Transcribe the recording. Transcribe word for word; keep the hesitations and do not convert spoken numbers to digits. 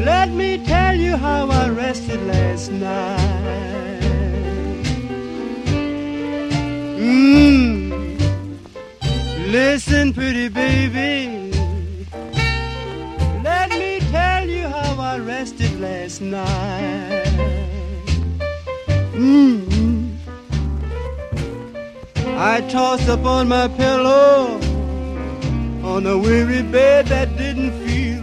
Let me tell you how I rested last night. Mmm. Listen, pretty baby. Let me tell you how I rested last night. Mmm. I tossed up on my pillow on a weary bed that didn't feel